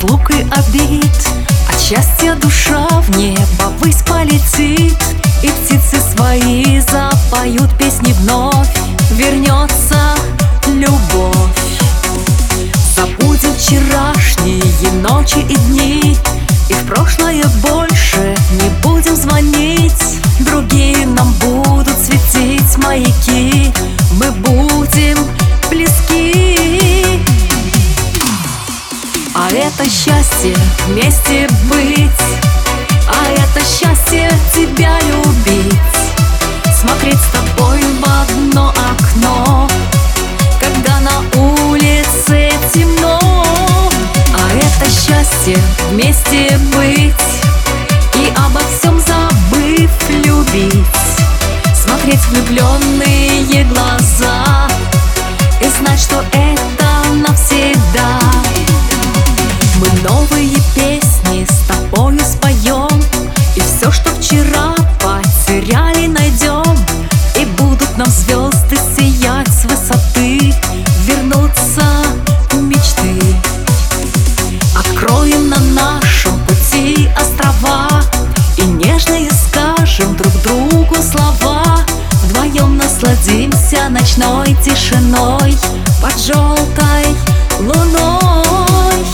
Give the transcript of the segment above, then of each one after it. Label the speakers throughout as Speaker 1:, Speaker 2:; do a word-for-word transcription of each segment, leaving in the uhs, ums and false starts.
Speaker 1: разлукой обид. От счастья душа в небо ввысь полетит, и птицы свои запоют песни вновь. Вернется любовь. Забудем вчерашние ночи и дни, и в прошлое больше не будем звонить. Другие нам будут светить маяки, мы будем близки. А это счастье вместе быть, а это счастье тебя любить. Смотреть с тобой в одно окно, когда на улице темно. А это счастье вместе быть и обо всем забыв любить. Смотреть в влюбленные глаза и знать, что это навсегда. Мы новые песни с тобою споем, и все, что вчера потеряли, найдем. И будут нам звезды сиять с высоты, вернутся мечты. Откроем на нашем пути острова и нежные скажем друг другу слова. Вдвоем насладимся ночной тишиной под желтой луной.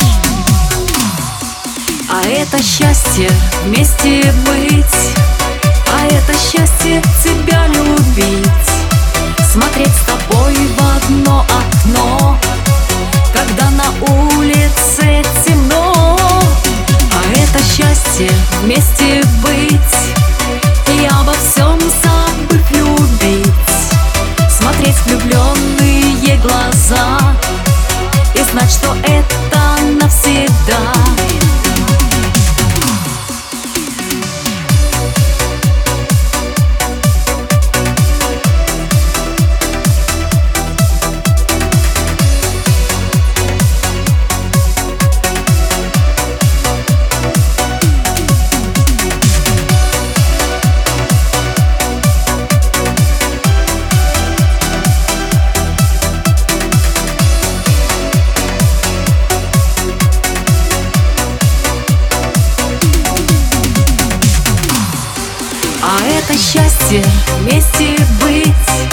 Speaker 1: А это счастье вместе быть, а это счастье тебя любить. Смотреть с тобой в одно окно, когда на улице темно. А это счастье вместе быть и обо всем забыв любить. Смотреть в влюбленные глаза и знать, что это навсегда. А это счастье вместе быть,